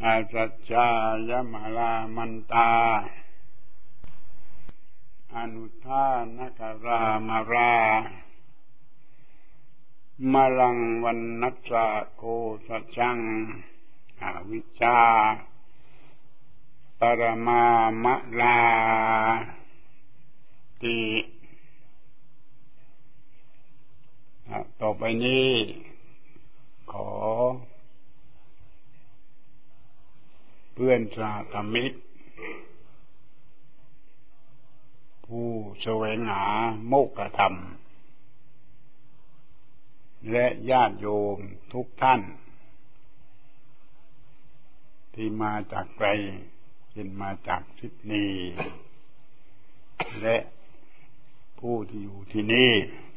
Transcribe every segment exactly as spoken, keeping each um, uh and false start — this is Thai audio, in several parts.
อาสัจจายมาลามันตาอนุทานกรามารามาลังวันนัสสะโคสัจจังอวิชชาปรมามะลาติต่อไปนี้ขอเพื่อนสาธมิกผู้แสวงหาโมกขธรรมและญาติโยมทุกท่านที่มาจากไกลเช่นมาจากซิดนีย์และผู้ที่อยู่ที่นี่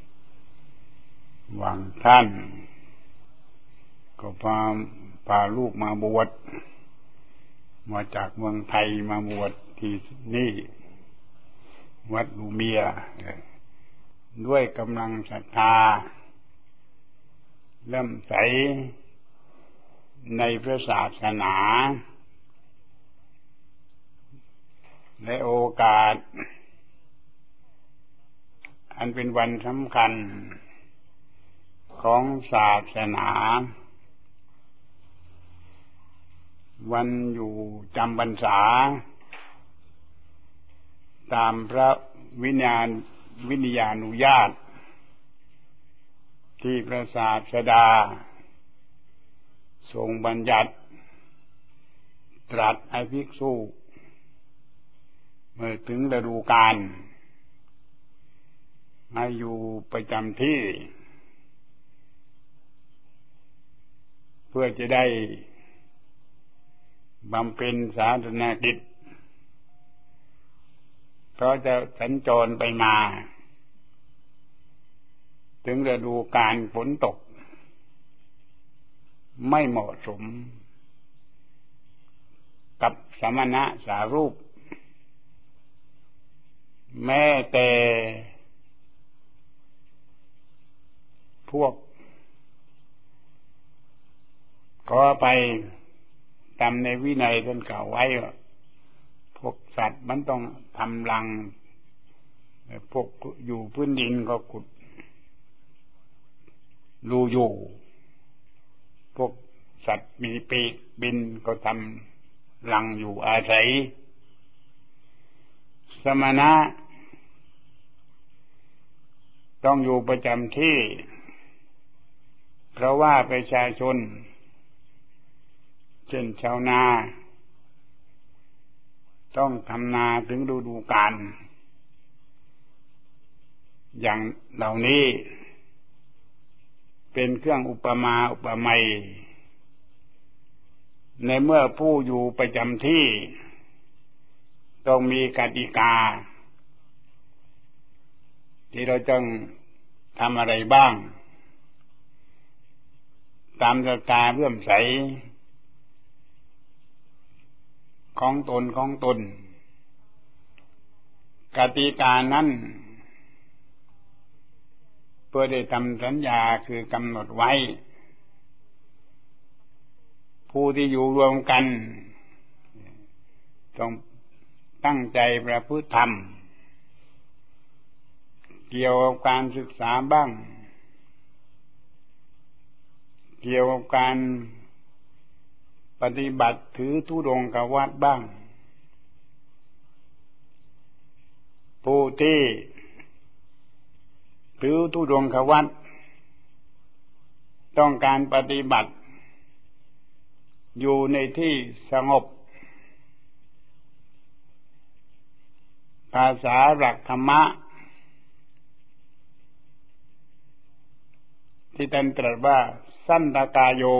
บางท่านก็พาพาลูกมาบวชมาจากเมืองไทยมาบวชที่นี่วัดลูเมียด้วยกำลังศรัทธาเริ่มใสในพระศาสนาและโอกาสอันเป็นวันสำคัญของศาสนาวันอยู่จำพรรษาตามพระวิญญาณวิญญาณุญาตที่พระศาสดาทรงบัญญัติตรัสให้ภิกษุเมื่อถึงฤดูกาลให้อยู่ประจำที่เพื่อจะได้บำเพ็ญสาธารณกิจเพราะจะสัญจรไปมาถึงฤดูกาลฝนตกไม่เหมาะสมกับสมณะสารูปแม้แต่พวกขอไปตามในวินัยท่านกล่าวไว้ว่าพวกสัตว์มันต้องทำรังพวกอยู่พื้นดินก็ขุดรูอยู่พวกสัตว์มีปีกบินก็ทำรังอยู่อาศัยสมณะต้องอยู่ประจำที่เพราะว่าประชาชนเช่นชาวนาต้องทำนาถึงฤดูกาลอย่างเหล่านี้เป็นเครื่องอุปมาอุปไมยในเมื่อผู้อยู่ประจำที่ต้องมีกติกาที่เราต้องทำอะไรบ้างตามศรัทธาเลื่อมใสของตนของตนกติกานั้นเพื่อได้ทำสัญญาคือกำหนดไว้ผู้ที่อยู่รวมกันต้องตั้งใจประพฤติธรรมเกี่ยวกับการศึกษาบ้างเกี่ยวกับการปฏิบัติถือธุดงควัตรบ้างผู้ที่ถือธุดงควัตรต้องการปฏิบัติอยู่ในที่สงบภาษาหลักธรรมะที่ท่านตรัสว่าสันตกายโย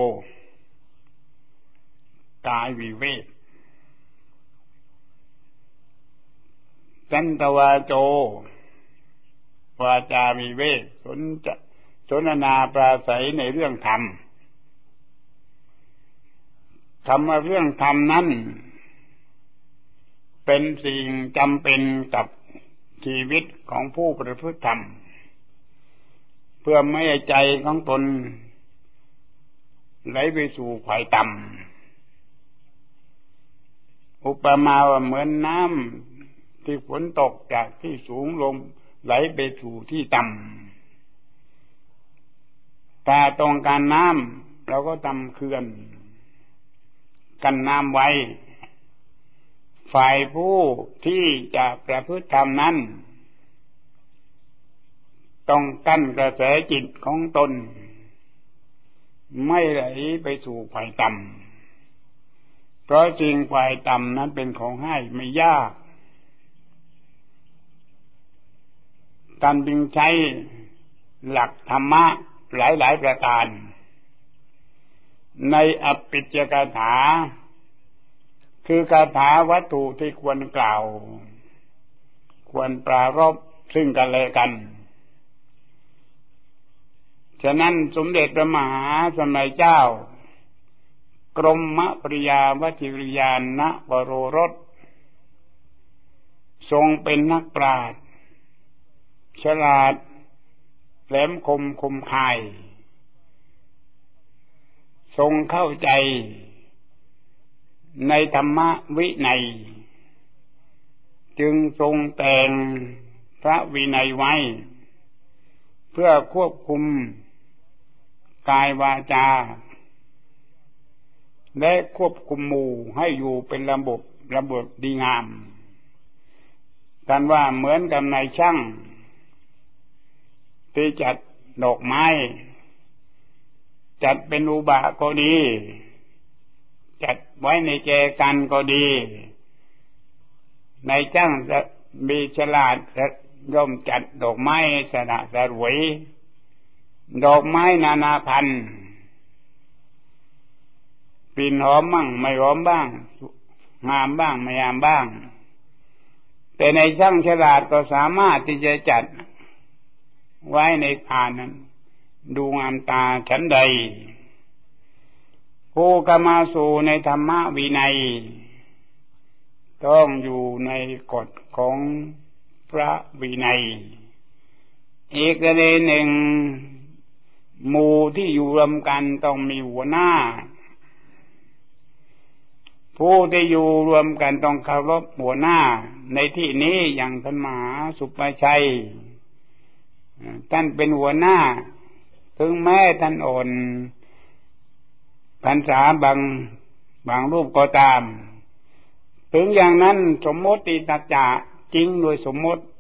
กายวิเวกสันตวาโจวาจาวิเวกสนจะสนทนาปราศัยในเรื่องธรรมคำว่าเรื่องธรรมนั้นเป็นสิ่งจำเป็นกับชีวิตของผู้ประพฤติธรรมเพื่อไม่ให้ใจของตนไหลไปสู่ฝ่ายต่อุปมาว่าเหมือนน้ำที่ฝนตกจากที่สูงลงไหลไปสู่ที่ต่ำแต่ตรงการน้ำเราก็ทำเขื่อนกันน้ำไว้ฝ่ายผู้ที่จะประพฤติธรรมนั้นต้องกั้นกระแสจิตของตนไม่ไหลไปสู่ฝ่ายต่ำเพราะสิ่งฝ่ายต่ำนั้นเป็นของให้ไม่ยากการจึงใช้หลักธรรมะหลายๆประการในอภิจจกถาคือคาถาวัตถุที่ควรกล่าวควรปรารภซึ่งกันและกันฉะนั้นสมเด็จพระมหาสมัยเจ้ากรมปริยาวชิรยานนะวโรรสทรงเป็นนักปราชญ์ฉลาดแหลมคมคมคายทรงเข้าใจในธรรมวินัยจึงทรงแต่งพระวินัยไว้เพื่อควบคุมกายวาจาและควบคุมหมู่ให้อยู่เป็นระบบระบบดีงามท่านว่าเหมือนกับนายช่างที่จัดดอกไม้จัดเป็นอุบะก็ดีจัดไว้ในแจกันก็ดีนายช่างจะมีฉลาดย่อมจัดดอกไม้สระสวยดอกไม้นานาพันธุ์กลิ่นหอมบ้างไม่หอมบ้างงามบ้างไม่งามบ้างแต่ในช่างฉลาดก็สามารถที่จะจัดไว้ในพานนั้นดูงามตาฉันใดผู้กมาสู่ในธรรมวินัยต้องอยู่ในกฎของพระวินัยอีกประเด็นหนึ่งหมู่ที่อยู่รวมกันต้องมีหัวหน้าผู้ที่อยู่รวมกันต้องเคารพหัวหน้าในที่นี้อย่างท่านมหาสุภชัยท่านเป็นหัวหน้าถึงแม้ท่านอ่อนพรรษาบางบางรูปก็ตามถึงอย่างนั้นสมมติตัจจะจริงโดยสมมติ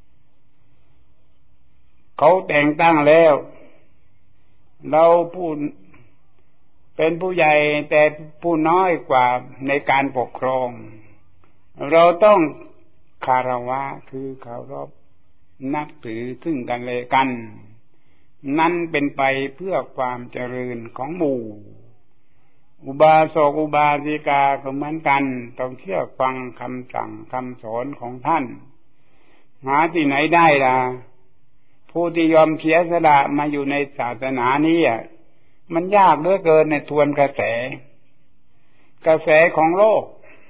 เขาแต่งตั้งแล้วเราผู้เป็นผู้ใหญ่แต่ผู้น้อยกว่าในการปกครองเราต้องคารวะคือเคารพนับถือซึ่งกันและกันนั่นเป็นไปเพื่อความเจริญของหมู่อุบาสกอุบาสิกาก็เหมือนกันต้องเชื่อฟังคำสั่งคำสอนของท่านหาที่ไหนได้ล่ะผู้ที่ยอมเสียสละมาอยู่ในศาสนานี้มันยากเหลือเกินในทวนกระแสกระแสของโลก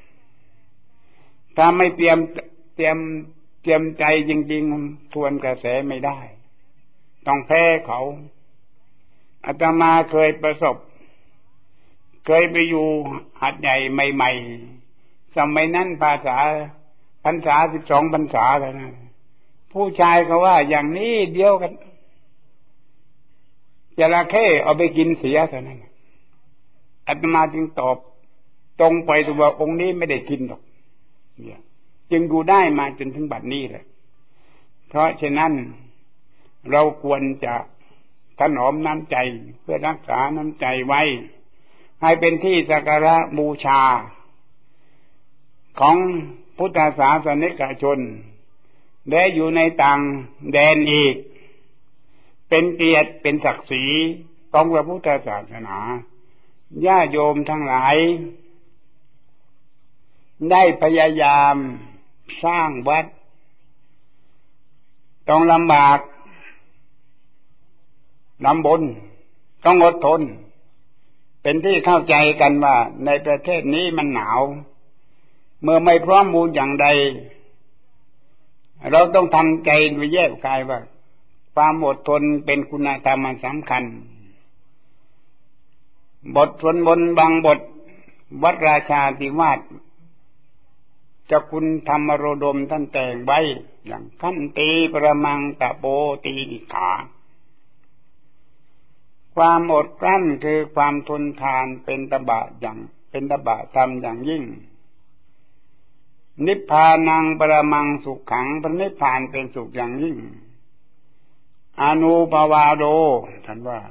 ถ้าไม่เตรียมเตรียมเตรียมใจจริงๆทวนกระแสไม่ได้ต้องแพ้เขาอาตมาเคยประสบเคยไปอยู่หัดใหญ่ใหม่ๆสมัยนั้นภาษาพรรษาสิบสองพรรษาแล้วนะผู้ชายเขาว่าอย่างนี้เดียวกันจระเข้เอาไปกินเสียเท่านั้นอาตมาจึงตอบตรงไปว่าองค์นี้ไม่ได้กินหรอกจึงดูได้มาจนถึงบัดนี้แหละเพราะฉะนั้นเราควรจะถนอมน้ำใจเพื่อรักษาน้ำใจไว้ให้เป็นที่สักการะบูชาของพุทธศาสนิกชนและอยู่ในต่างแดนอีกเป็นเกียรติเป็นศักดิ์ศรีของพระพุทธศาสนาญาติโยมทั้งหลายได้พยายามสร้างวัดต้องลำบากลำบนต้องอดทนเป็นที่เข้าใจกันว่าในประเทศนี้มันหนาวเมื่อไม่พร้อมมูลอย่างใดเราต้องทำใจโดยแยกกายว่าความอดทนเป็นคุณธรรมสำคัญบทสวดมนต์บางบทวัดราชาธิวาสเจ้าคุณธรรมโรดมท่านแต่งไว้อย่างขันติประมังตะโปตีนิขาความอดกลั้นคือความทนทานเป็นตบะอย่างเป็นตบะธรรมอย่างยิ่งนิพพานังประมังสุขขังพระนิพพานเป็นสุขอย่างยิ่งอนุภาวาโดท่านว่า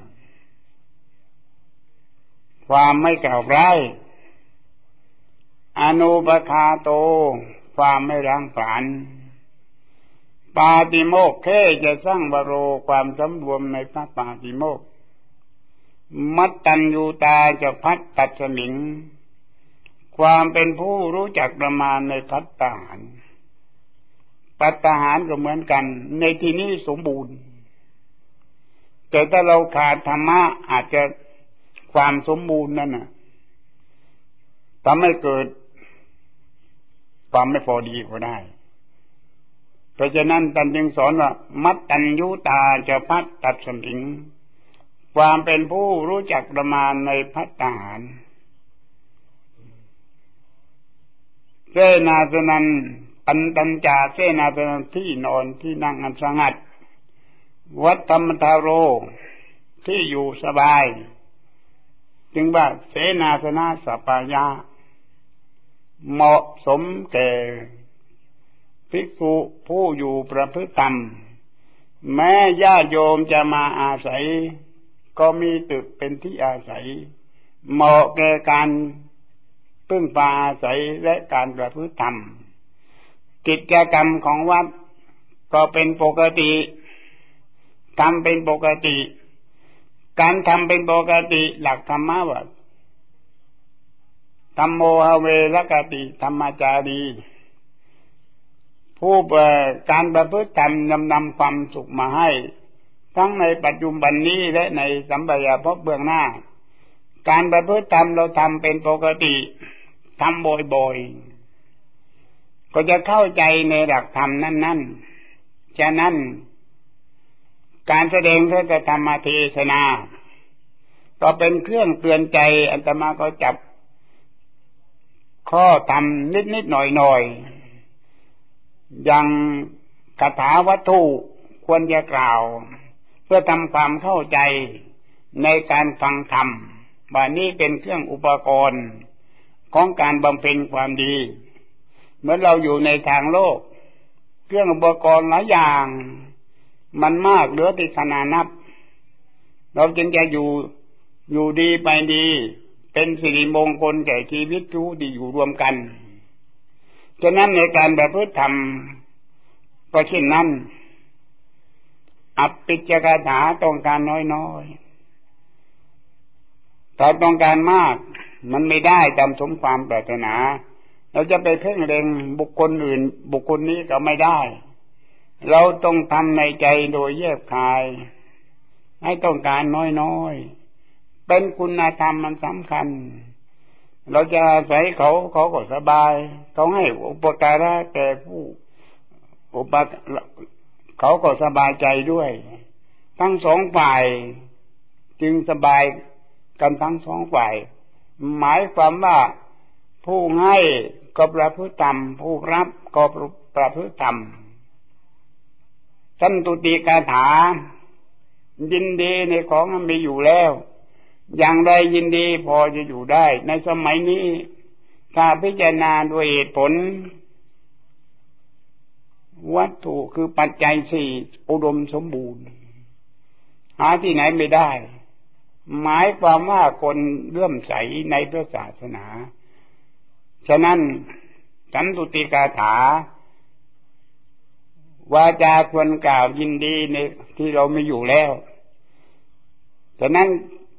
ความไม่กล่าวร้ายอนุปคาโตความไม่ร้างผลาญปาติโมกข์แค่จะสร้างบโรความสำรวมในพระปาติโมกข์มัตตัญญูตาจะพัดตัดสมิงความเป็นผู้รู้จักประมาณในภัตตาหารภัตตาหารก็เหมือนกันในที่นี้สมบูรณ์แต่ถ้าเราขาดธรรมะอาจจะความสมบูรณ์นั่นน่ะทำให้เกิดความไม่พอดีก็ได้เพราะฉะนั้นท่านจึงสอนว่ามัตตัญญูตาจะพัดตัดสมิงความเป็นผู้รู้จักประมาณในภัตตาหารเสนาสนันปันตัญจาเสนาสนันที่นอนที่นั่งอันสงัดวัฏธรรมทาโรที่อยู่สบายจึงว่าเสนาสนะสัปปายะเหมาะสมแก่ภิกษุผู้อยู่ประพฤติธรรมแม้ญาติโยมจะมาอาศัยก็มีตึกเป็นที่อาศัยเหมาะแก่การพึ่งพาอาศัยและการประพฤติธรรมกิจกรรมของวัดก็เป็นปกติทำเป็นปกติการทำเป็นปกติหลักธรรมะว่าธัมโมหเวรกติธรรมจารีผู้การประพฤติธรรมนำนำความสุขมาให้ทั้งในปัจจุบันนี้และในสัมปายภพเบื้องหน้าการประพฤติธรรมเราทำเป็นปกติทำบ่อยๆก็จะเข้าใจในหลักธรรมนั้นๆฉะนั้นการแสดงพระธรรมเทศนาก็เป็นเครื่องเตือนใจอาตมาก็จับข้อธรรมนิดๆหน่อยๆอย่างคาถาวัตถุควรจะกล่าวเพื่อทำความเข้าใจในการฟังธรรมว่านี้เป็นเครื่องอุปกรณ์ของการบำเพ็ญความดีเมื่อเราอยู่ในทางโลกเครื่องอุปกรณ์หลายอย่างมันมากเหลือที่ขนาดนับเราจึงจะอยู่อยู่ดีไปดีเป็นสิริมงคลแก่ชีวิตผู้ที่อยู่รวมกันฉะนั้นในการประพฤติธรรมก็เช่นนั้นอัปปิจจกถาต้องการน้อยๆถ้าต้องการมากมันไม่ได้ตามสมความปรารถนาเราจะไปเพ่งเล็งบุคคลอื่นบุคคลนี้ก็ไม่ได้เราต้องทำในใจโดยแยบคายให้ต้องการน้อยๆเป็นคุณธรรมมันสำคัญเราจะอาศัยเขาเขาก็สบายเขาให้อุปการะแก่ผู้อุปเขาก็สบายใจด้วยทั้งสองฝ่ายจึงสบายกันทั้งสองฝ่ายหมายความว่าผู้ให้ก็ประพฤติธรรมผู้รับก็ประพฤติธรรมสันตุติกาถายินดีในของมันมีอยู่แล้วอย่างไรยินดีพอจะอยู่ได้ในสมัยนี้ถ้าพิจารณาด้วยเหตุผลวัตถุคือปัจจัยสี่อุดมสมบูรณ์หาที่ไหนไม่ได้หมายความว่าคนเลื่อมใสในพระศาสนาฉะนั้นสันตุติกาถาวาจาควรกล่าวยินดีในที่เราไม่อยู่แล้วฉะนั้น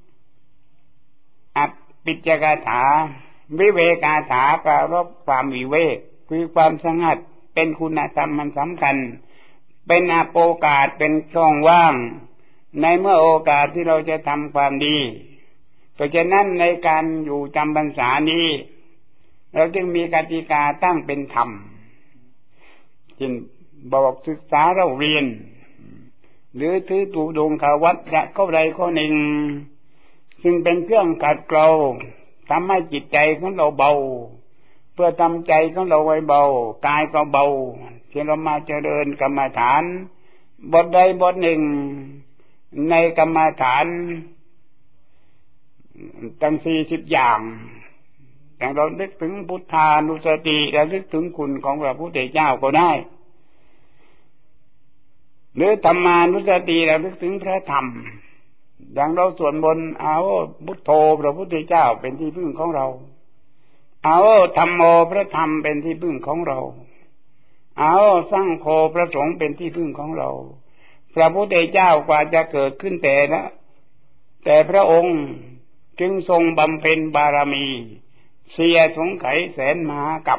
อัปปิจจกถาวิเวกาถาปรารภความวิเวกคือความสงัดเป็นคุณธรรมมันสำคัญเป็นโอกาสเป็นช่องว่างในเมื่อโอกาสที่เราจะทำความดีเพราะฉะนั้นในการอยู่จำพรรษานี้เราจึงมีกติกาตั้งเป็นธรรมเช่นบอกศึกษาเราเรียนหรือถือตุดงขวัตจะเข้าใดข้อหนึ่งซึ่งเป็นเครื่องขัดเกลาทำให้จิตใจของเราเบาเพื่อทำใจของเราไว้เบากายก็เบาที่เรามาเจริญกรรมฐานบทใดบทหนึ่งในกรรมฐานตั้งสี่สิบอย่างแต่เรานึกถึงพุทธานุสติและนึกถึงคุณของพระพุทธเจ้าก็ได้หรือธรรมานุสติเรานึกถึงพระธรรมอย่างเราสวดมนต์เอาพุทโธพระพุทธเจ้าเป็นที่พึ่งของเราเอาธัมโมพระธรรมเป็นที่พึ่งของเราเอาสังโฆพระสงฆ์เป็นที่พึ่งของเราพระพุทธเจ้ากว่าจะเกิดขึ้นแต่ละแต่พระองค์จึงทรงบำเพ็ญบารมีเสียสงไขแสนมหากัป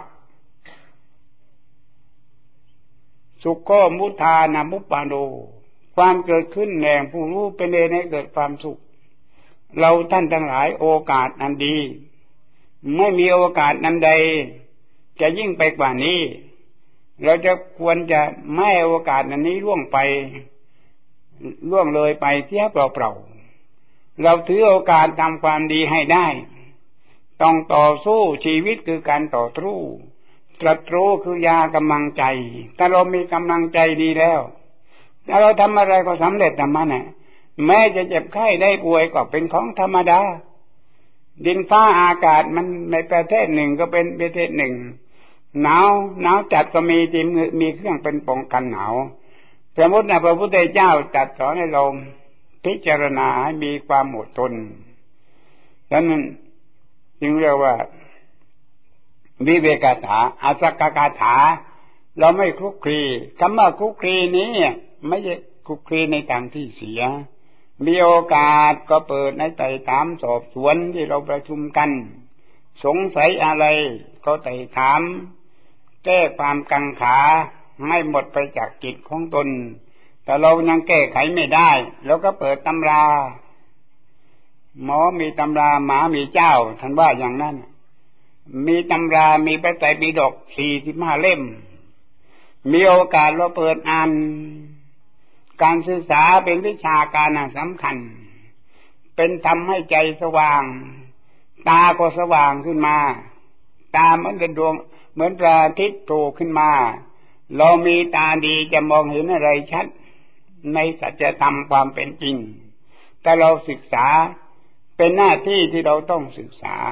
สุขโขมุทานามุปปาโนความเกิดขึ้นแห่งผู้รู้เป็นเหตุให้เกิดความสุขเราท่านทั้งหลายโอกาสอันดีไม่มีโอกาสนั้นใดจะยิ่งไปกว่านี้เราจะควรจะไม่ให้โอกาสอันนี้ล่วงไปล่วงเลยไปเสียเปล่าๆเราถือโอกาสทำความดีให้ได้ต้องต่อสู้ชีวิตคือการต่อสู้ศัตรูคือยากำลังใจถ้าเรามีกำลังใจดีแล้วถ้าเราทำอะไรก็สำเร็จธรรมะเนี่ยแม้จะเจ็บไข้ได้ป่วยก็เป็นของธรรมดาดินฟ้าอากาศมันในประเทศหนึ่งก็เป็นประเทศหนึ่งหนาวหนาวจัดก็มีที่มีเครื่องเป็นป้องกันหนาวสมมตินะพระพุทธเจ้าตรัสสอนให้เราพิจารณาให้มีความอดทนดังนั้นจึงเรียกว่าวิเวกถาอาสักกถาเราไม่คลุกคลีคำว่าคลุกคลีนี้ไม่ใช่คลุกคลีในทางที่เสียมีโอกาสก็เปิดในไต่ถามสอบสวนที่เราประชุมกันสงสัยอะไรก็ไต่ถามแก้ความกังขาให้หมดไปจากจิตของตนแต่เรายังแก้ไขไม่ได้เราก็เปิดตำราหมอมีตำราหมามีเจ้าท่านว่าอย่างนั้นมีตำรามีพระไตรปิฎกสี่สิบห้าเล่มมีโอกาสเราเปิดอ่านการศึกษาเป็นวิชาการสำคัญเป็นทำให้ใจสว่างตาก็สว่างขึ้นมาตาเหมือนกับดวงเหมือนพระอาทิตย์โผล่ขึ้นมาเรามีตาดีจะมองเห็นอะไรชัดในสัจธรรมความเป็นจริงแต่เราศึกษาเป็นหน้าที่ที่เราต้องศึกษา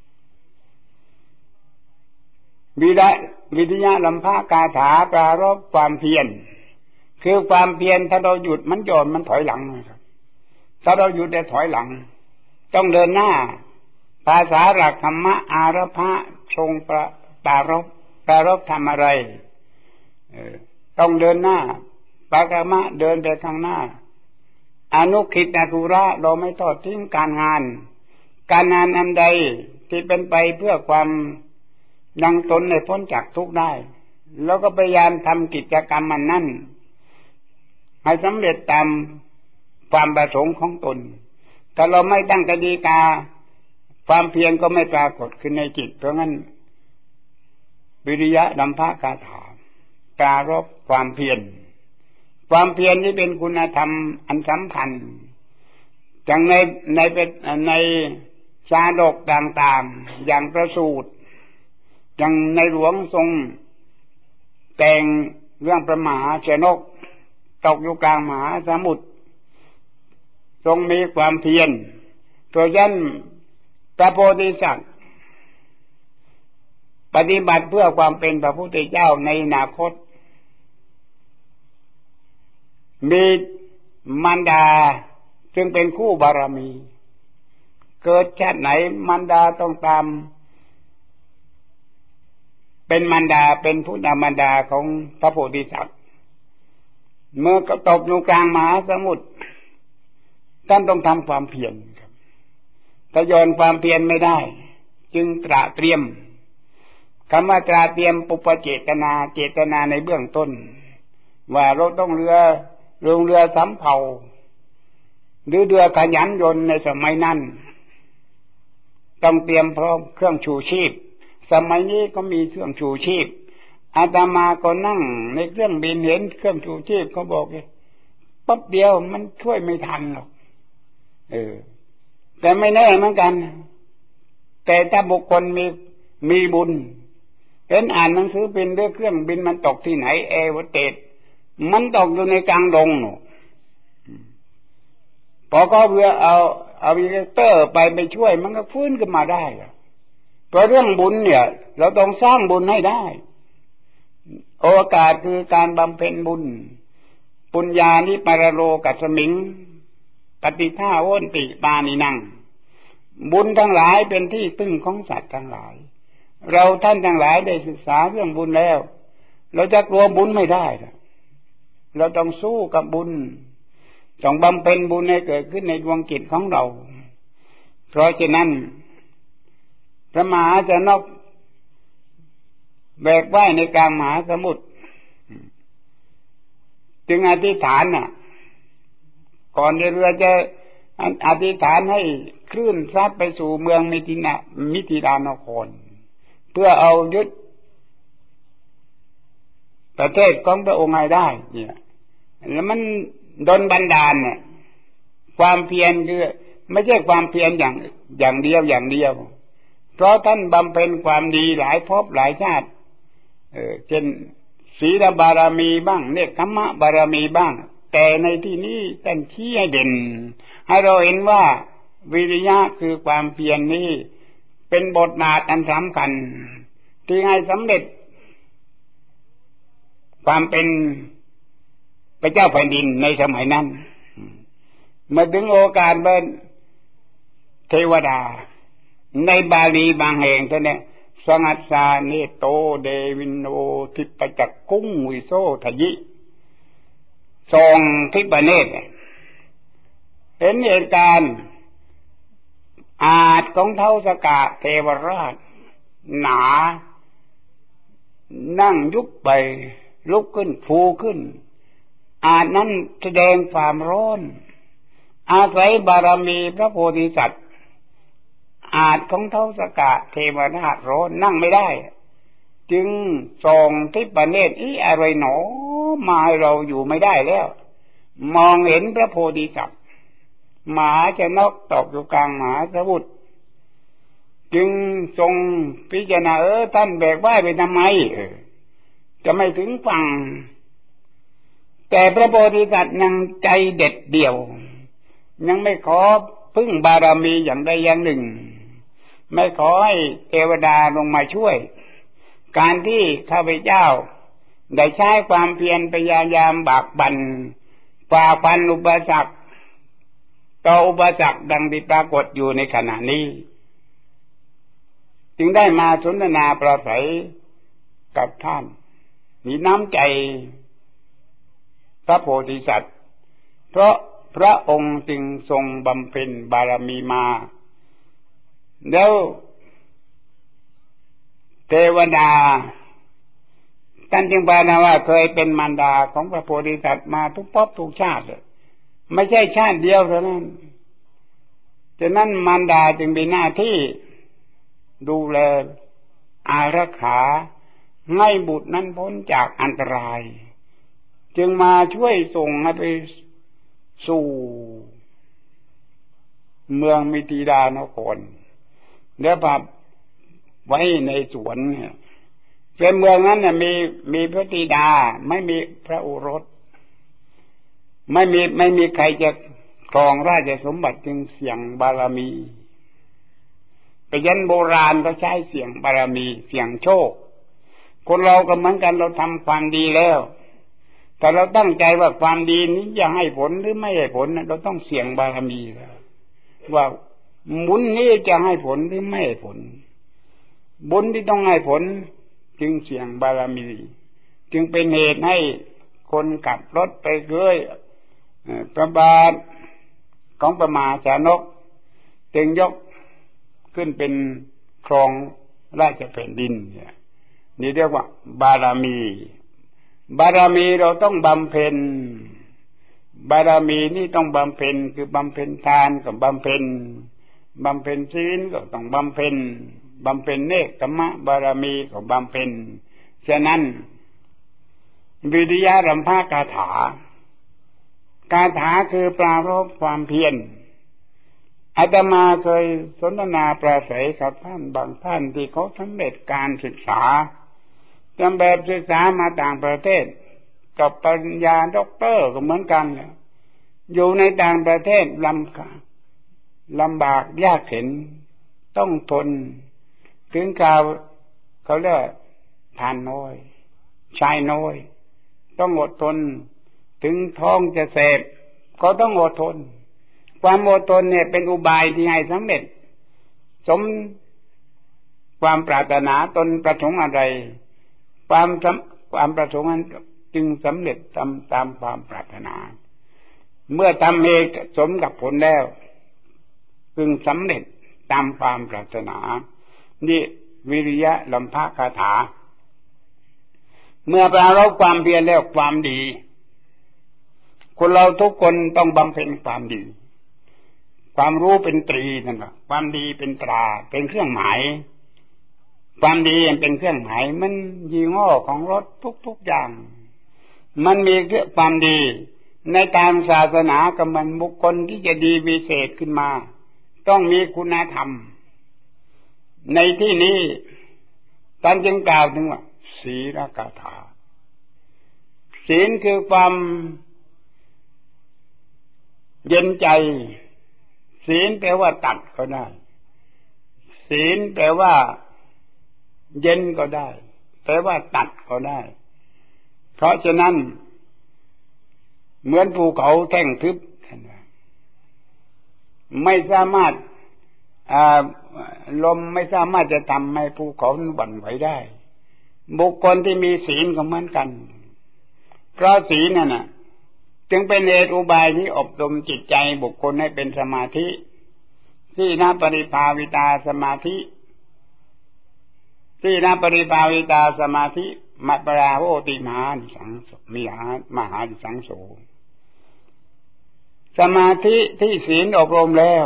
วิริยะวิริยะลัมภกาถาปรารภความเพียรคือความเพียรถ้าเราหยุดมันโยนมันถอยหลังนะครับถ้าเราหยุดได้ถอยหลังต้องเดินหน้าภาษาหลักธรรมะอารภะทรงประปรารภปรารภทำอะไรต้องเดินหน้าปากามะเดินไปข้างหน้าอนุคิตธุระเราไม่ทอดทิ้งการงานการงานอันใดที่เป็นไปเพื่อความยังตนในพ้นจากทุกข์ได้แล้วก็พยายามทำกิจกรรมมันนั่นให้สำเร็จตามความประสงค์ของตนถ้าเราไม่ตั้งกติกาความเพียรก็ไม่ปรากฏขึ้นในจิตเพราะงั้นวิริยะดัมภกาถาปรารภความเพียรความเพียรนี้เป็นคุณธรรมอันสำคัญอย่างในในเป็นในชาดกต่างๆอย่างประสูตรอย่างในหลวงทรงแต่งเรื่องพระมหาชนกตกอยู่กลางมหาสมุทรทรงมีความเพียรตัวยันพระโพธิสัตว์ปฏิบัติเพื่อความเป็นพระพุทธเจ้าในอนาคตมีมารดาซึ่งเป็นคู่บารมีเกิดชาติไหนมารดาต้องตามเป็นมารดาเป็นผู้นำมารดาของพระโพธิสัตว์เมื่อก็ตกอยู่กลางมหาสมุทรท่านต้องทำความเพียรครับถ้าโยนความเพียรไม่ได้จึงตระเตรียมคำว่าตระเตรียมปุปเจตนาเจตนาในเบื้องต้นว่าเราต้องเรือลงเรือสำเภาหรือเรือขยันยนต์ในสมัยนั้นต้องเตรียมพร้อมเครื่องชูชีพสมัยนี้ก็มีเครื่องชูชีพอาตมาก็นั่งในเครื่องบินเห็นเครื่องชูชีพเขาบอกเลยปั๊บเดียวมันช่วยไม่ทันหรอกเออแต่ไม่แน่เหมือนกันแต่ถ้าบุคคลมีมีบุญเห็นอ่านหนังสือบินด้วยเครื่องบินมันตกที่ไหนแอร์โฮสเตสมันตกอยู่ในกลางดงพอก็เพื่อเอาเอาเฮลิคอปเตอร์ไปไปช่วยมันก็ฟื้นขึ้นมาได้เพราะเรื่องบุญเนี่ยเราต้องสร้างบุญให้ได้โอกาสคือการบำเพ็ญบุญปุญญานิปรโลกัสสมิงปฏิฆาโหนติปานินังบุญทั้งหลายเป็นที่พึ่งของสัตว์ทั้งหลายเราท่านทั้งหลายได้ศึกษาเรื่องบุญแล้วเราจะกลัวบุญไม่ได้เราต้องสู้กับบุญต้องบำเพ็ญบุญให้เกิดขึ้นในดวงจิตของเราเพราะฉะนั้นพระมหาชนกแบกว่ายในกลางมหาสมุทรจึงอธิษฐานน่ะก่อนที่เรือจะอธิษฐานให้คลื่นซัดไปสู่เมืองมิถินะมิถิลานครเพื่อเอายึดประเทศของพระองค์ให้ได้เนี่ยแล้วมันดลบันดาลเนี่ยความเพียรคือไม่ใช่ความเพียรอย่างอย่างเดียวอย่างเดียวเพราะท่านบำเพ็ญความดีหลายภพหลายชาติเออเช่นศีลบารมีบ้างเนกขัมมะบารมีบ้างแต่ในที่นี้ท่านชี้ให้เด่นให้เราเห็นว่าวิริยะคือความเพียรนี้เป็นบทบาทอันสำคัญที่ให้สำเร็จความเป็นพระเจ้าแผ่นดินในสมัยนั้นเมื่อถึงโอกาสเป็นเทวดาในบาลีบางแห่งท่านเนี่ยสงัสสาเนโตเดวินโนทิปจักกุ้งวิโสทยิทรงทิปเนตรเห็นเหตุการณ์อาจของเท้าสกะเทวราชหนานั่งยุบไปลุกขึ้นฟูขึ้นอาจนั้นแสดงความร้อนอาศัยบารมีพระโพธิสัตว์อาจของเท้าสกะเทวราชร้อนนั่งไม่ได้จึงส่งทิพเนตรอีอะไรหนอมาเราอยู่ไม่ได้แล้วมองเห็นพระโพธิสัตว์หมาจะนกตกอยู่กลางมหาสมุทรจึงทรงพิจารณาเออท่านแบกว่ายไปทำไมเออจะไม่ถึงฝั่งแต่พระโพธิสัตว์ยังใจเด็ดเดี่ยวยังไม่ขอพึ่งบารมีอย่างใดอย่างหนึ่งไม่ขอให้เทวดาลงมาช่วยการที่ข้าพเจ้าได้ใช้ความเพียรพยายามบากบั่นฝ่าฟันอุปสรรคต่ออุปสรรคดังที่ปรากฏอยู่ในขณะนี้จึงได้มาสนทนาปราศัยกับท่านมีน้ำใจพระโพธิสัตว์เพราะพระองค์จึงทรงบำเพ็ญบารมีมาแล้วเทวดาท่านจึงบอกนะว่าเคยเป็นมารดาของพระโพธิสัตว์มาทุกภพทุกชาติไม่ใช่ชาติเดียวเท่านั้นฉะนั้นมารดาจึงมีหน้าที่ดูแลอารักขาให้บุตรนั้นพ้นจากอันตรายจึงมาช่วยส่งให้ไปสู่เมืองมิถิลานครแล้วพาไว้ในสวนเป็นเมืองนั้นเนี่ยมีมีพระธิดาไม่มีพระโอรสไม่มีไม่มีใครจะครองราชสมบัติจึงเสี่ยงบารมีไปยันโบราณก็ใช้เสี่ยงบารมีเสี่ยงโชคคนเราก็เหมือนกันเราทำความดีแล้วแต่เราตั้งใจว่าความดีนี้จะให้ผลหรือไม่ให้ผลเราต้องเสี่ยงบารมีแล้วว่าบุญนี้จะให้ผลหรือไม่ให้ผลบุญที่ต้องให้ผลจึงเสี่ยงบารมีจึงเป็นเหตุให้คนขับรถไปเกยพระบาทของพระมหาชนกจึงยกขึ้นเป็นครองราชแผ่นดินนี่เรียกว่าบารมีบารมีเราต้องบำเพ็ญบารมีนี่ต้องบำเพ็ญคือบำเพ็ญทานกับบำเพ็ญบำเพ็ญศีลก็ต้องบำเพ็ญบำเพ็ญเนกขัมมะบารมีก็บำเพ็ญฉะนั้นวิริยะรัมภคาถาคาถาคือปรารภความเพียรอาตมาเคยสนทนาปราศัยกับท่านบางท่านที่เขาสำเร็จการศึกษาจำแบบศึกษามาต่างประเทศกับปริญญาด็อกเตอร์ก็เหมือนกันเลยอยู่ในต่างประเทศลำลำบากยากเข็ญต้องทนถึงข่าวเขาเรียกทานน้อยชายน้อยต้องอดทนถึงท้องจะเสพก็ต้องอดทนความอดทนเนี่ยเป็นอุบายที่ให้สำเร็จสมความปรารถนาตนประสงค์อะไรความความประสงค์นั้นจึงสำเร็จตามตามความปรารถนาเมื่อทำเองสมกับผลแล้วจึงสำเร็จตามความปรารถนานี่วิริยะลัมภะคาถาเมื่อปรารภความเพียรแล้วความดีคนเราทุกคนต้องบำเพ็ญความดีความรู้เป็นตรีนั่นแหละความดีเป็นตราเป็นเครื่องหมายความดีเป็นเครื่องหมายมันยี่ห้อของรถทุกๆอย่างมันมีเรื่องความดีในทางศาสนากับมันบุคคลที่จะดีวิเศษขึ้นมาต้องมีคุณธรรมในที่นี้ท่านจึงกล่าวถึงว่าศีลกถาศีลคือความเย็นใจศีลแปลว่าตัดก็ได้ศีลแปลว่าเย็นก็ได้แปลว่าตัดก็ได้เพราะฉะนั้นเหมือนภูเขาแท่งทึบไม่สามารถลมไม่สามารถจะทำให้ภูเขานั้นหวั่นไหวได้บุคคลที่มีศีลก็เหมือนกันเพราะศีลนั่นน่ะจึงเป็นเหตุอุบายที่อบรมจิตใจบุคคลให้เป็นสมาธิที่นาปริภาวิตาสมาธิที่นาปริภาวิตาสมาธิมัปปราโหติมหาสังโสมีหามหาสังโสสมาธิที่ศีลอบรมแล้ว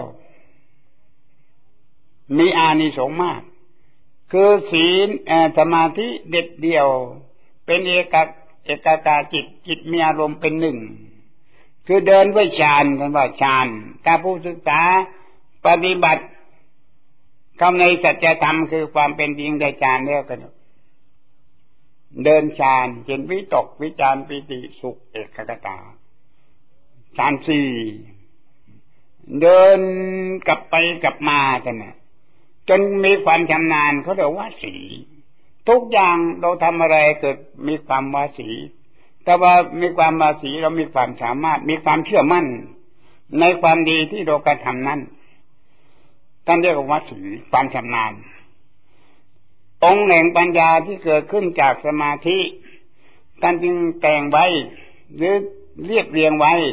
มีอานิสงส์มากคือศีลสมาธิเด็ดเดี่ยวเป็นเอกเอกตาจิตจิตมีอารมณ์เป็นหนึ่งคือเดินด้วยฌานกันว่าฌานถ้าผู้ศึกษาปฏิบัติเข้าในสัจธรรมคือความเป็นจริงได้ฌานแล้วกันเดินฌานเห็นวิตกวิจารปิติสุขเอกคตาฌานสี่เดินกลับไปกลับมากันนะจนมีความชำนาญเขาเรียกว่าสีทุกอย่างเราทำอะไรเกิดมีความวาสีแต่ว่ามีความวาสีเรามีความสามารถมีความเชื่อมั่นในความดีที่เรากระทำนั้นท่านเรียกว่าวาสีความชำนาญองค์แห่งปัญญาที่เกิดขึ้นจากสมาธิท่านจึงแต่งไว้หรือเรียบเรียงไว้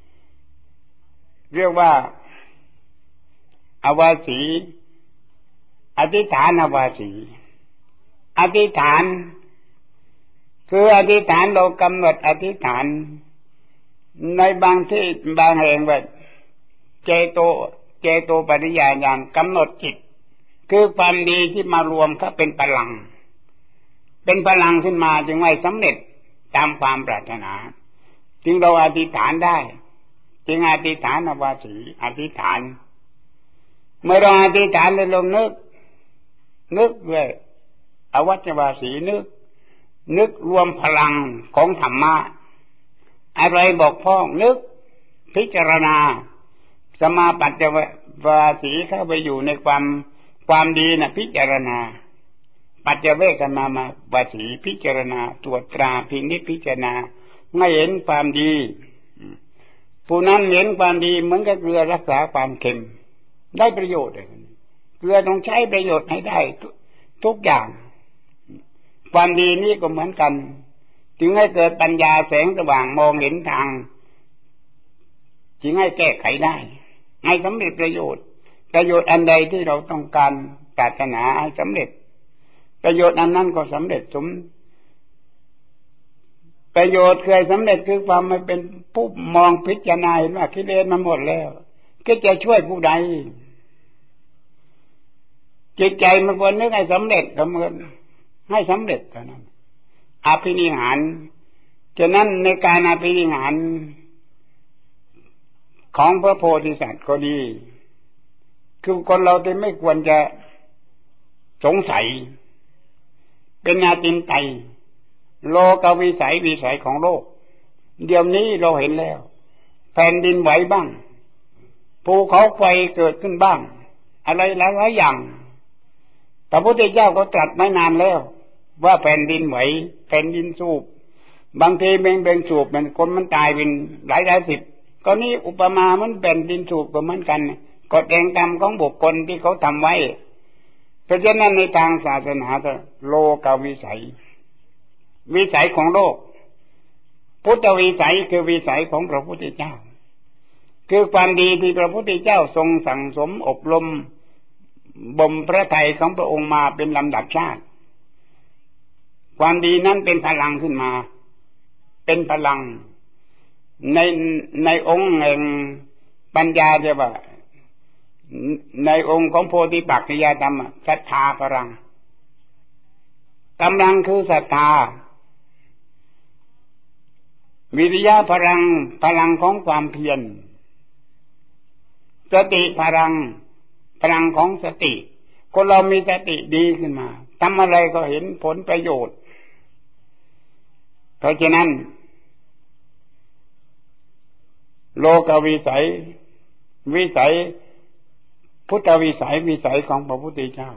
เรียกว่าอวาสีอธิฐานอวาสีอธิฐานคืออธิฐานเรากำหนดอธิฐานในบางที่บางแห่งว่าเจโตเจโตปริยญาณกำหนดจิตคือความดีที่มารวมเข้าเป็นพลังเป็นพลังขึ้นมาจึงไม่สำเร็จตามความปรารถนาจึงเราอธิษฐานได้จึงอธิษฐานอวาสีอธิษฐานเมื่อเราอธิษฐานเลยลงนึกนึกเลยอวัจวาสีนึกนึกรวมพลังของธรรมะอะไรบอกพ่องนึกพิจารณาสมาปัจจวาสีเข้าไปอยู่ในความความดีนะพิจารณาปัจจเวกมามาวาสีพิจารณาตรวจตราพินิจพิจารณาไม่เห็นความดีผู้นั้นเห็นความดีเหมือนกับเกลือรักษาความเค็มได้ประโยชน์เลยเกลือต้องใช้ประโยชน์ให้ได้ทุกอย่างความดีนี้ก็เหมือนกันจึงให้เกิดปัญญาแสงสว่างมองเห็นทางจึงให้แก้ไขได้ให้สำเร็จประโยชน์ประโยชน์อันใดที่เราต้องการปรารถนาให้สำเร็จประโยชน์อันนั้นก็สำเร็จสมประโยชน์เคยสำเร็จคือความไม่เป็นผู้มองพิจารณาเห็นว่ากิเลสมันหมดแล้วก็จะช่วยผู้ใดจิตใจมันควรนึกให้สำเร็จก็เหมือนให้สำเร็จเท่านั้นอภินิหารฉะนั้นในการอภินิหารของพระโพธิสัตว์ก็ดีคือคนเราที่ไม่ควรจะสงสัยไปเป็นอาจินไตยโลกวิสัยวิสัยของโลกเดี๋ยวนี้เราเห็นแล้วแผ่นดินไหวบ้างภูเขาไฟเกิดขึ้นบ้างอะไรหลายๆอย่างพระพุทธเจ้าก็ตรัสไม่นานแล้วว่าแผ่นดินไหวแผ่นดินสูบบางทีเบ่งเบ่งสูบมันคนมันตายเป็นหลายหลายสิบก็นี่อุปมามันแผ่นดินสูบก็เหมือนกันกฎแห่งกรรมของบุคคลที่เขาทำไว้เพราะฉะนั้นในทางศาสนาโลกวิสัยวิสัยของโลกพุทธวิสัยคือวิสัยของพระพุทธเจ้าคือความดีที่พระพุทธเจ้าทรงสั่งสมอบรมบ่มพระทัยของพระองค์มาเป็นลำดับชาติความดีนั้นเป็นพลังขึ้นมาเป็นพลังในในองค์แห่งปัญญาจะว่าในองค์ของโพธิปักขิยธรรมศรัทธาพลังกำลังคือศรัทธาวิริยะพลังพลังของความเพียรสติพลังพลังของสติคนเรามีสติดีขึ้นมาทำอะไรก็เห็นผลประโยชน์เพราะฉะนั้นโลกวิสัยวิสัยพุทธวิสัยวิสัยของพระพุทธเจ้า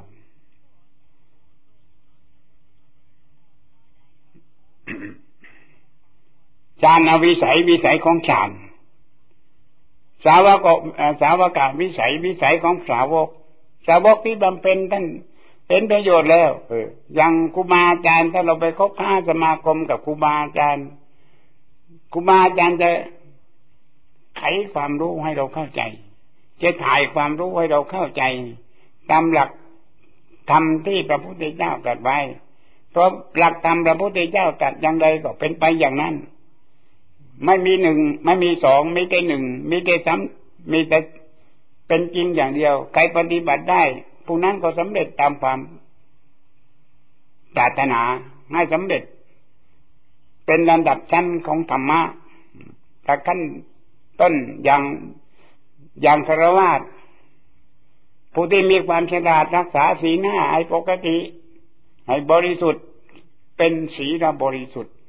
ฌานวิสัยวิสัยของฌานสาวกสาวกวิสัยวิสัยของสาวกสาวกที่บำเพ็ญท่านเป็นประโยชน์แล้วเอออย่างครูบาอาจารย์ถ้าเราไปคบค้าสมาคมกับครูบาอาจารย์ครูบาอาจารย์จะไขความรู้ให้เราเข้าใจจะถ่ายความรู้ให้เราเข้าใจตามหลักธรรมที่พระพุทธเจ้าตรัสไว้เพราะหลักธรรมพระพุทธเจ้าตรัสอย่างใดก็เป็นไปอย่างนั้นไม่มีหนึ่งไม่มีสองมีแต่หนึ่งมีแต่ซ้ำมีแต่เป็นจริงอย่างเดียวใครปฏิบัติได้ผู้นั้นก็สำเร็จตามความปรารถนาให้สำเร็จเป็นลำดับชั้นของธรรมะถ้าขั้นต้นอย่างอย่างฆราวาสผู้ที่มีความฉลาดรักษาศีลห้าให้ปกติให้บริสุทธิ์เป็นศีลบริสุทธิ์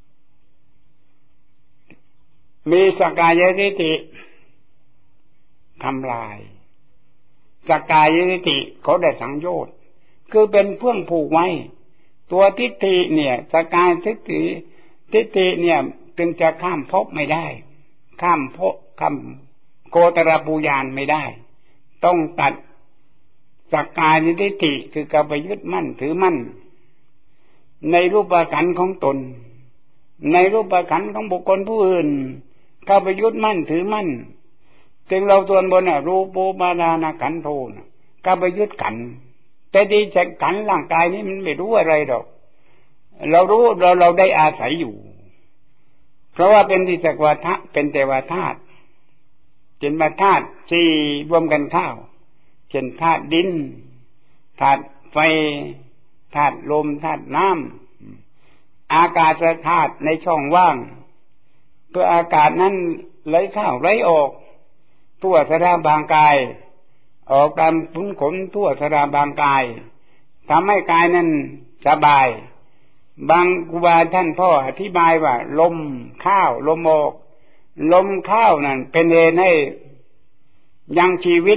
มีสักกายทิฏฐิทำลายสักกายทิฏฐิเขาได้สังโยชน์คือเป็นเพื่องผูกไว้ตัวทิฏฐิเนี่ยสักกายทิฏฐิทิฏฐิเนี่ยจึงจะข้ามภพไม่ได้ข้ามภพข้ามโกตรปูญานไม่ได้ต้องตัดสักกายทิฏฐิคือการไปยึดมั่นถือมั่นในรูปขันธ์ของตนในรูปขันธ์ของบุคคลผู้อื่นเข้าไปยึดมั่นถือมั่นถึงเราส่วนบนน่ะรูปูปาทานขันธ์โทนะเข้าไปยึดขันธ์แต่ดีจากขันธ์ร่างกายนี้มันไม่รู้อะไรหรอกเรารู้เราเราได้อาศัยอยู่เพราะว่าเป็นที่จักวาทะเป็นเทวธาตุเป็นมาธาตุสี่รวมกันเข้าเช่นธาตุดินธาตุไฟธาตุลมธาตุน้ำอากาศธาตุในช่องว่างเพื่ออากาศนั้นไหลเข้าไหลออกทั่วสารบางกายออกตามขุนขนทั่วสารบางกายทำให้กายนั้นสบายบางครูบาท่านพ่ออธิบายว่าลมเข้าลมออกลมเข้านั่นเป็นเหตุให้ยังชีวิต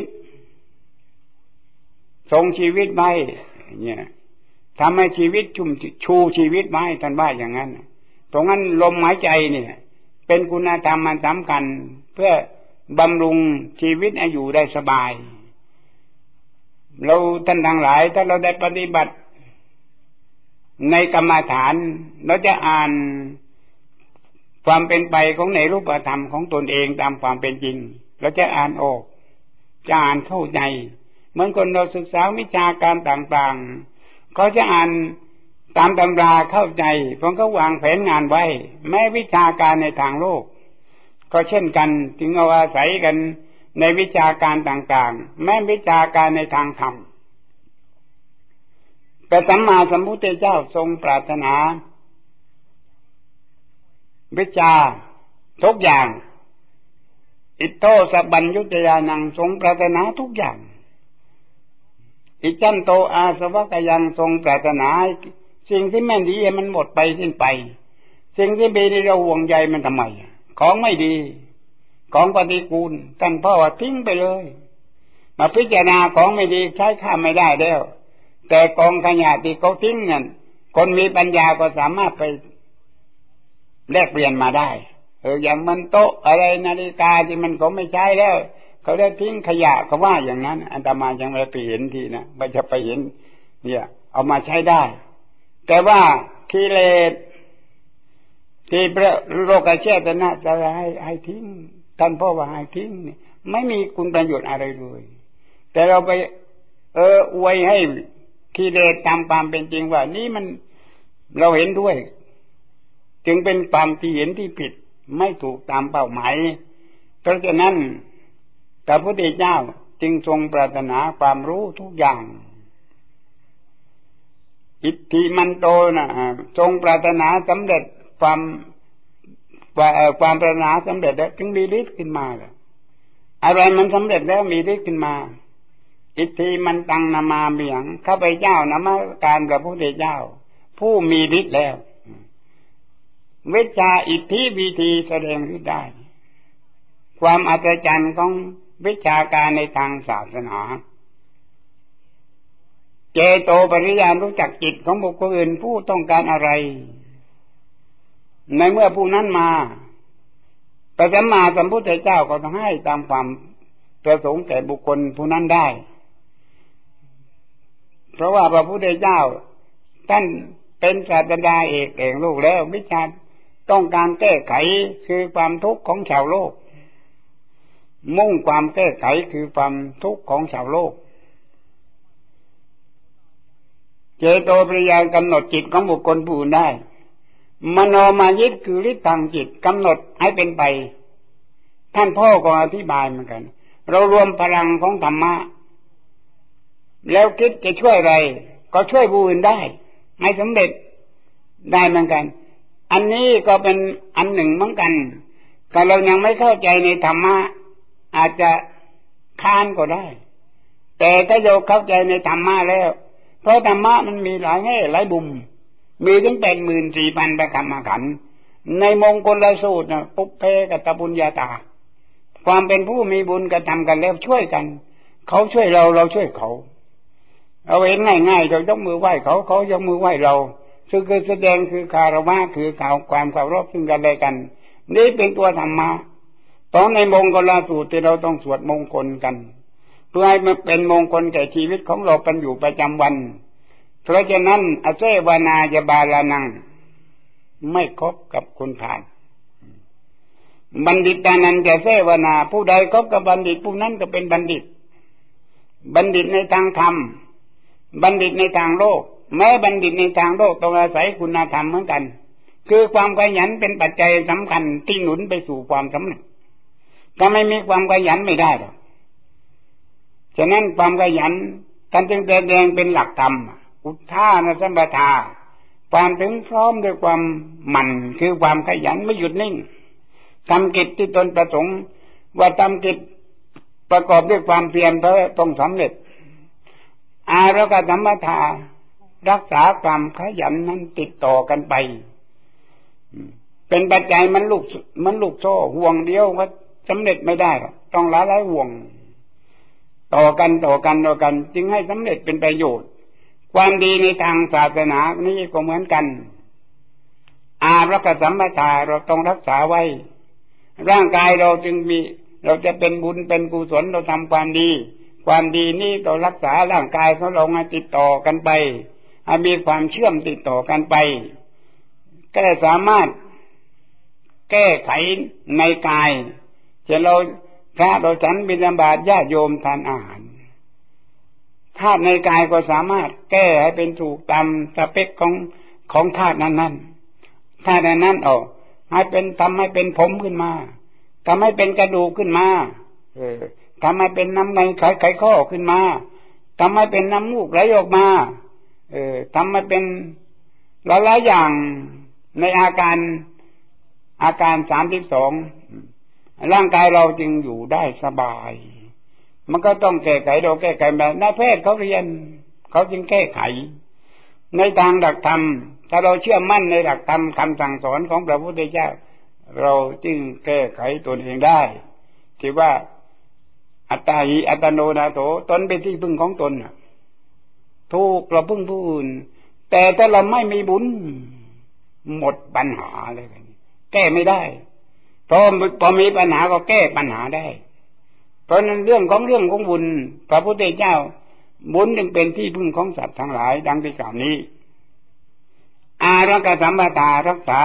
ทรงชีวิตไว้เนี่ยทำให้ชีวิตชุ่มชูชีวิตไว้ท่านว่าอย่างนั้นตรงนั้นลมหายใจเนี่ยเป็นคุณธรรมมันสำคัญเพื่อบำรุงชีวิตให้อยู่ได้สบายเราท่านทั้งหลายถ้าเราได้ปฏิบัติในกรรมฐานเราจะอ่านความเป็นไปของในรูปธรรมของตนเองตามความเป็นจริงเราจะอ่านออกจะอ่านเข้าใจเหมือนคนเราศึกษาวิชาการต่างๆเขาจะอ่านตามตำราเข้าใจเพราะเขาวางแผนงานไว้แม้วิชาการในทางโลกก็เช่นกันจึงเอาอาศัยกันในวิชาการต่างๆแม้วิชาการในทางธรรมแต่สัมมาสัมพุทธเจ้าทรงปรารถนาวิชาทุกอย่างอิโตสัพพัญญุตยานังทรงปรารถนาทุกอย่างอิจันโตอาสวะกยังทรงปรารถนาสิ่งที่ไม่ดีมันหมดไปสิ้นไปสิ่งที่ดีเราห่วงใยมันทำไมของไม่ดีของปฏิกูลท่านพ่อว่าทิ้งไปเลยมาพิจารณาของไม่ดีใช้ค่าไม่ได้แล้วแต่กองขยะที่เขาทิ้งนั่นคนมีปัญญาก็สามารถไปแลกเปลี่ยนมาได้เอออย่างมันโต๊ะอะไรนาฬิกาที่มันเขาไม่ใช้แล้วเขาได้ทิ้งขยะเขาว่าอย่างนั้นอาตมายังไม่ไปเห็นทีนะไม่จะไปเห็นเนี่ยเอามาใช้ได้แต่ว่ากิเลสที่พระโลกเชตนะจะให้ให้ทิ้งท่านพ่อว่าให้ทิ้งไม่มีคุณประโยชน์อะไรเลยแต่เราไปเอออวยให้กิเลสตามความเป็นจริงว่านี่มันเราเห็นด้วยจึงเป็นความที่เห็นที่ผิดไม่ถูกตามเป้าหมายเพราะฉะนั้นพระพุทธเจ้าจึงทรงปรารถนาความรู้ทุกอย่างอิทธิมันโตนะทรงปรารถนาสำเร็จความความปรารถนาสำเร็จแล้วจึงมีฤทธิ์ขึ้นมาเลยอะไรมันสำเร็จแล้วมีฤทธิ์ขึ้นมาอิทธิมันตังนามาเมียงข้าพเจ้านมัสการพระพุทธเจ้าผู้มีฤทธิ์แล้ววิชาอิทธิวิธีแสดงฤทธิ์ได้ความอัศจรรย์ของวิชาการในทางศาสนาเจโตปริญาณรู้จักจิตของบุคคลอื่นผู้ต้องการอะไรในเมื่อผู้นั้นมาพระสัมมาสัมพุทธเจ้าก็ต้องให้ตามความประสงค์แก่บุคคลผู้นั้นได้เพราะว่าพระพุทธเจ้าท่านเป็นศาสดาเอกแห่งโลกแล้ววิชาต้องการแก้ไขคือความทุกข์ของชาวโลกมุ่งความแก้ไขคือความทุกข์ของชาวโลกเจโตปริญาณกำหนดจิตของบุคคลผู้อื่นได้มโนมายิตคือฤทธิ์ทางจิตกำหนดให้เป็นไปท่านพ่อก็อธิบายเหมือนกันเรารวมพลังของธรรมะแล้วคิดจะช่วยอะไรก็ช่วยผู้อื่นได้ให้สำเร็จได้เหมือนกันอันนี้ก็เป็นอันหนึ่งเหมือนกันแต่เรายังไม่เข้าใจในธรรมะอาจจะค้านก็ได้แต่ถ้าเราเข้าใจในธรรมะแล้วเพราะธรรมะมันมีหลายแง่หลายมุมมีถึงแปดหมื่นสี่พันประการมาขันในมงคลสูตรนะปุพเพกัตตปุญญาตาความเป็นผู้มีบุญกระทำกันแล้วช่วยกันเขาช่วยเราเราช่วยเขาเอาเห็นง่ายๆเรายกมือไหว้เขาเขายกมือไหว้เราคือคือแสดงคือคารวะคือข่าวความเคารพซึ่งกันและกันนี่เป็นตัวธรรมะตอนในมงคลสูตรที่เราต้องสวดมงคลกันเพื่อให้มันเป็นมงคลแก่ชีวิตของเราเป็นอยู่ประจำวันเพราะฉะนั้นอเสวนายบาลานังไม่คบกับคนผ่านบัณฑิตานันจะเสวนาผู้ใดคบกับบัณฑิตผู้นั้นก็เป็นบัณฑิตบัณฑิตในทางธรรมบัณฑิตในทางโลกแม้บัณฑิตในทางโลกต้องอาศัยคุณธรรมเหมือนกันคือความขยันเป็นปัจจัยสำคัญที่หนุนไปสู่ความสำเร็จถ้าไม่มีความขยันไม่ได้หรอกฉะนั้นความขยันท่านจึงแสดงเป็นหลักธรรมอุทธานสัมปทาความถึงพร้อมด้วยความหมั่นคือความขยันไม่หยุดนิ่งทำกิจที่ตนประสงค์ว่าทำกิจประกอบด้วยความเพียรเพื่อต้องสำเร็จอารักขสัมปทารักษาความขยันนั้นติดต่อกันไปเป็นปัจจัยมันลูกมันลูกโซ่ห่วงเดียวก็สำเร็จไม่ได้ต้องหลายหลายห่วงต่อกันต่อกันต่อกันจึงให้สำเร็จเป็นประโยชน์ความดีในทางศาสนานี้ก็เหมือนกันอารักขสัมปทาเราต้องรักษาไว้ร่างกายเราจึงมีเราจะเป็นบุญเป็นกุศลเราทำความดีความดีนี้เรารักษาร่างกายของเราให้ติดต่อกันไปให้มีความเชื่อมติดต่อกันไปก็สามารถแก้ไขในกายจะเราพระเราฉันบิณฑบาตญาติโยมทานอาหารธาตุในกายก็สามารถแก้ให้เป็นถูกตามสเปคของของธาตุนั้นๆธาตุนั้นออกให้เป็นทำให้เป็นผมขึ้นมาทำให้เป็นกระดูกขึ้นมาเออทำให้เป็นน้ำในไขไขข้อขึ้นมาทำให้เป็นน้ำมูกไหลออกมาเออทำให้เป็นหลายๆอย่างในอาการอาการสามสิบสองร่างกายเราจึงอยู่ได้สบายมันก็ต้องแก้ไขเราแก้ไขแบบนายแพทย์เขาเรียนเขาจึงแก้ไขในทางหลักธรรมถ้าเราเชื่อมั่นในหลักธรรมคำสั่งสอนของพระพุทธเจ้าเราจึงแก้ไขตนเองได้ที่ว่าอัตตาหิอัตโนนาโถตนเป็นที่พึ่งของตนถูกเราพึ่งผู้อื่นแต่ถ้าเราไม่มีบุญหมดปัญหาเลยแก้ไม่ได้พอพอมีปัญหาก็แก้ปัญหาได้เพราะนั้นเรื่องของเรื่องของบุญพระพุทธเจ้าบุญจึงเป็นที่พึ่งของสัตว์ทั้งหลายดังที่กล่าวนี้อารักขสัมปทารักษา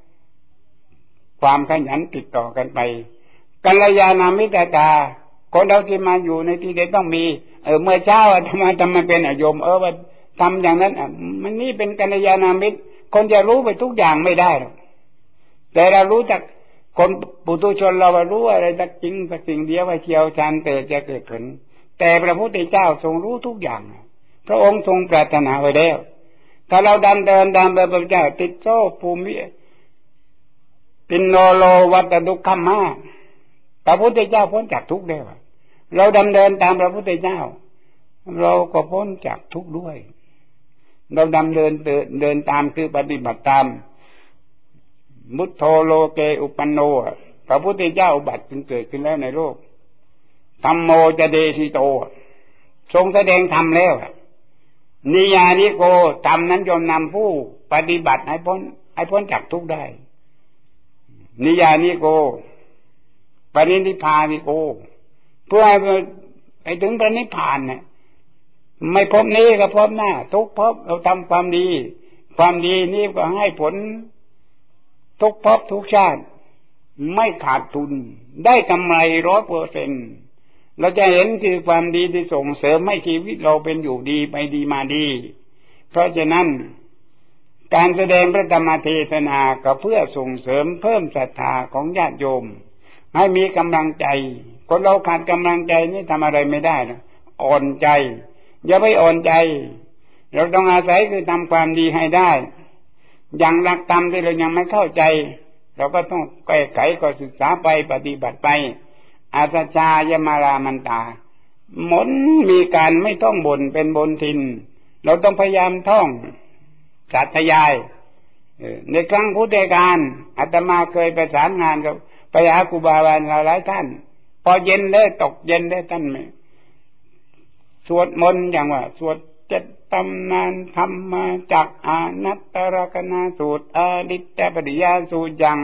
ความขยันติดต่อกันไปกัลยาณมิตรตาคนเราที่มาอยู่ในที่ใดต้องมีเออเมื่อเช้าทำไมทำไมเป็นอโยมเออว่าทำอย่างนั้นมันนี่เป็นกัลยาณมิตรคนจะรู้ไปทุกอย่างไม่ได้หรอกแต่เรารู้จักคนปุถุชนเรารู้อะไรสักจริงสักสิ่งเดียวว่าเชี่ยวชาญเกิดจะเกิดผลแต่พระพุทธเจ้าทรงรู้ทุกอย่างพระองค์ทรงปรารถนาไว้แล้วถ้าเราดำเดินตามพระพุทธเจ้าติดโซ่ภูมิปินโนโลวัตดุขัมมาพระพุทธเจ้าพ้นจากทุกข์ได้ว่าเราดำเดินตามพระพุทธเจ้าเราก็พ้นจากทุกข์ด้วยเราดำเดินเดินตามคือปฏิบัติตามมุตโธโลเกอุปันโนพระพุทธเจ้าอุบัติจึงเกิดขึ้นแล้วในโลกธัมโมจะเดชิโตทรงแสดงธรรมแล้วนิยานิโกธรรมนั้นยอมนำผู้ปฏิบัติให้พ้นให้พ้นจากทุกข์ได้นิยานิโกปรินิพพานิโกเพื่อให้ไปถึงพระนิพพานเนี่ยไม่พบนี้ก็พบหน้าทุกพบเราทำความดีความดีนี้ก็ให้ผลทุกพบทุกชาติไม่ขาดทุนได้กำไรร้อยเปอร์เซ็นต์เราจะเห็นคือความดีที่ส่งเสริมให้ชีวิตเราเป็นอยู่ดีไปดีมาดีเพราะฉะนั้นการแสดงพระธรรมเทศนาก็เพื่อส่งเสริมเพิ่มศรัทธาของญาติโยมให้มีกำลังใจคนเราขาดกำลังใจนี่ทำอะไรไม่ได้นะอ่อนใจอย่าไปอ่อนใจเราต้องอาศัยคือทำความดีให้ได้อย่างหลักธรรมที่เรายังไม่เข้าใจเราก็ต้องแก้ไขก็ศึกษาไปปฏิบัติไปอาสชายมารามันตาหมนมีการไม่ต้องบ่นเป็นบนทินเราต้องพยายามท่องสาธยายในครั้งพุทธกาลอาตมาเคยประสานงานกับไปหาครูบาอาจารย์หลายท่านพอเย็นได้ตกเย็นได้ท่านไหมสวดมนต์อย่างว่าสวดเจ็ดตำนานธรรมมาจากอานัตตรกนาสูตรอดิตตปริยาสูตรยัง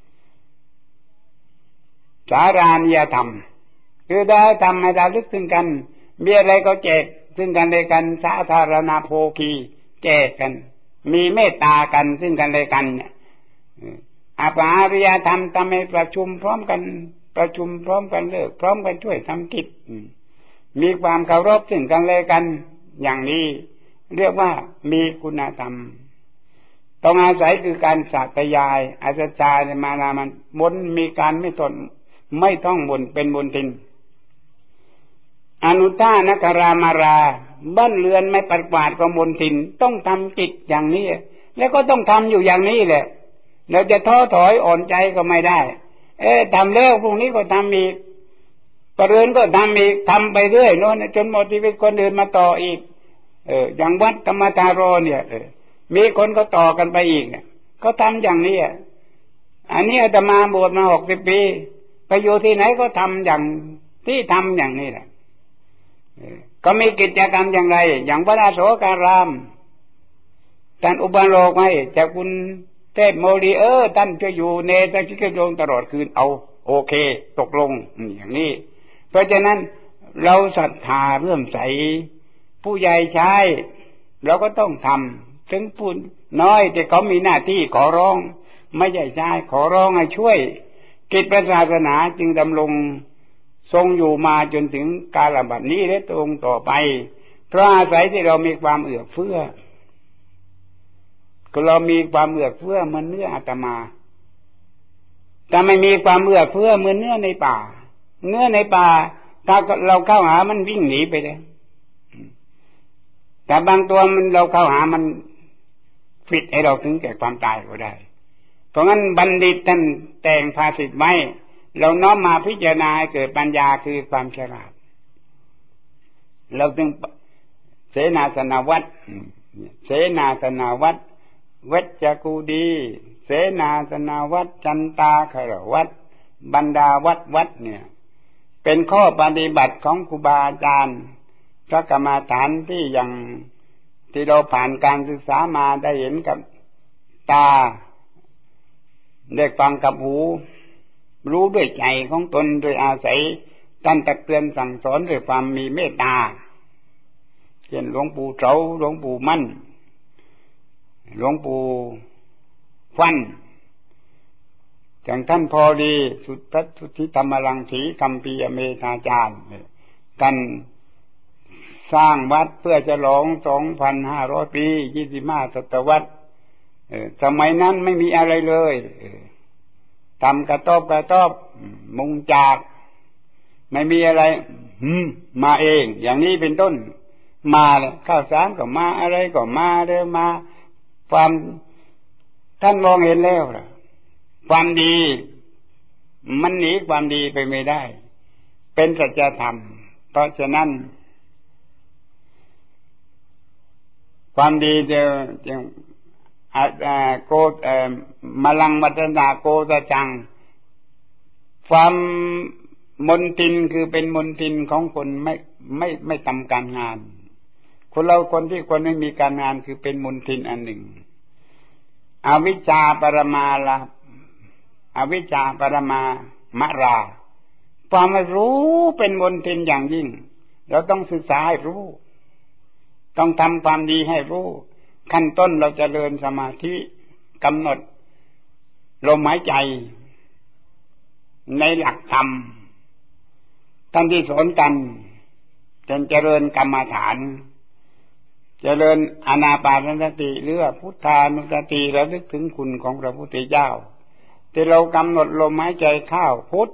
สารานิยธรรมคือได้ทำให้เราลึกถึงกันมีอะไรก็แจกซึ่งกันและกันสาธารณโภคีแจกกันมีเมตตากันซึ่งกันและกันเนี่ยอาปาริยธรรมทำให้ประชุมพร้อมกันประชุมพร้อมกันเลิกพร้อมกันช่วยทำกิจมีความเคารพซึ่งกันและกันอย่างนี้เรียกว่ามีคุณธรรมต้องอาศัยคือการสาธยายอาจจามานามันบนมีการไม่ทนไม่ต้องบนเป็นบนทินอนุท่านกรามาราบ้านเรือนไม่ปัดกวาดก็บนทินต้องทำกิจอย่างนี้แล้วก็ต้องทำอยู่อย่างนี้แหละเราจะท้อถอยอ่อนใจก็ไม่ได้เอ๊ะทำแล้วพรุ่งนี้ก็ทำอีกปะเรือนก็ทำอีกทำไปเรื่อยโน่นจนหมดชีวิตคนอื่นมาต่ออีกเอออย่างวัดธรรมธารโรเนี่ยเออมีคนก็ต่อกันไปอีกเนี่ยก็ทำอย่างนี้อันนี้อาตมาบวชมาหกสิบปีไปอยู่ที่ไหนก็ทำอย่างที่ทำอย่างนี้แหละก็มีกิจกรรมอย่างไรอย่างวัดอโศการามท่านอุปโลกให้จากคุณเทพโมลีเออท่านจะอยู่ในสักกิโลตลอดคืนเอาโอเคตกลงอย่างนี้เพราะฉะนั้นเราศรัทธาเรื่อมใสผู้ใหญ่ใช้เราก็ต้องทำถึงผู้น้อยแต่เขามีหน้าที่ขอร้องไม่ใช่ใช้ขอร้องให้ช่วยกิจศาสนาจึงดำรงทรงอยู่มาจนถึงกาลบัดนี้และตรงต่อไปเพราะอาศัยที่เรามีความเอื้อเฟื้อก็เรามีความเอื้อเฟื้อเหมือนเนื้ออาตมาแต่ไม่มีความเอื้อเฟื้อเหมือนเนื้อในป่าเนื้อในป่าถ้าเราเข้าหามันวิ่งหนีไปเลยแต่บางตัวมันเราเข้าหามันฟิตให้เราถึงแก่ความตายก็ได้เพราะงั้นบัณฑิตท่านแต่งภาษิตไว้เราน้อมมาพิจารณาให้เกิดปัญญาคือความฉลาดเราจึงเสนาสนวัตรเสนาสนาวัดเวชจกูดีเสนาสนาวัดจันตาคารวัดบรรดาวัดวัดเนี่ยเป็นข้อปฏิบัติของครูบาอาจารย์พระกรรมฐานที่ยังที่เราผ่านการศึกษามาได้เห็นกับตาได้ฟังกับหูรู้ด้วยใจของตนโดยอาศัยท่านตักเตือนสั่งสอนด้วยความมีเมตตาเช่นหลวงปู่เสาหลวงปู่มั่นหลวงปู่ฟั่นอย่างท่านพอดีสุทธสุทธิธรรมรังสีคัมภีร์เมธาจารย์ท่านสร้างวัดเพื่อจะฉลอง สองพันห้าร้อย ปียี่สิบห้าศตวรรษสมัยนั้นไม่มีอะไรเลยทำกระต๊อบกระต๊อบมุงจากไม่มีอะไรมาเองอย่างนี้เป็นต้นมาข้าวสารก็มาอะไรก็มาเรื่อมาความท่านมองเห็นแล้วล่ะความดีมันหนีความดีไปไม่ได้เป็นสัจธรรมเพราะฉะนั้นความดีจะจะโกมลังมัตนาโกตจังความมนทินคือเป็นมนทินของคนไม่ไม่ไม่ทำการงานคนเราคนที่คนไม่มีการงานคือเป็นมนทินอันหนึ่งอวิชชาปรมาลาอวิชชาปรมามะราความรู้เป็นมนทินอย่างยิ่งเราต้องศึกษาให้รู้ต้องทำความดีให้รู้ขั้นต้นเราจะเจริญสมาธิกำหนดลมหายใจในหลักธรรมท่านที่สอนกันจนเจริญกรรมฐานเจริญอานาปานสติหรือพุทธานุสติระลึกถึงคุณของพระพุทธเจ้าที่เรากำหนดลมหายใจเข้าพุทธ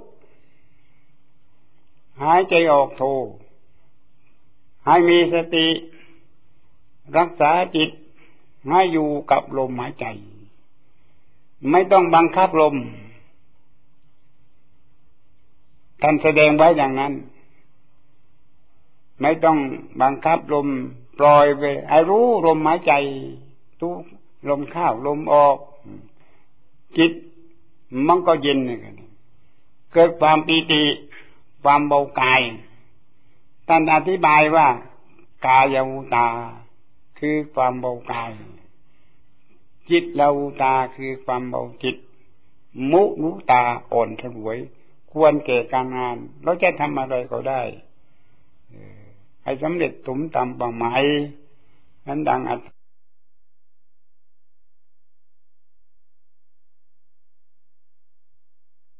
หายใจออกโทให้มีสติรักษาจิตให้อยู่กับลมหายใจไม่ต้องบังคับลมท่านแสดงไว้อย่างนั้นไม่ต้องบังคับลมปล่อยไปให้รู้ลมหายใจทุกลมเข้าลมออกจิตมันก็เย็นเกิดความปีติความเบากายท่านอธิบายว่ากายวุตาคือความเบากายจิตลาวุตาคือความเบาจิตมุนุตาอ่อนฉลวยควรแก่การงานเราจะทำอะไรก็ได้ให้สำเร็จสมตามเป้าหมายนั้นดัง